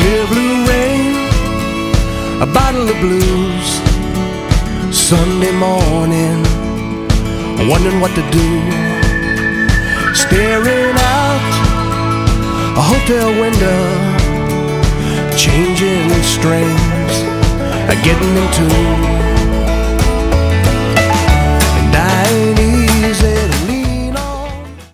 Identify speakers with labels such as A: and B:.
A: Clear blue rain, a bottle of blues. Sunday morning, wondering what to do. Staring out a hotel window, changing strings, getting in tune.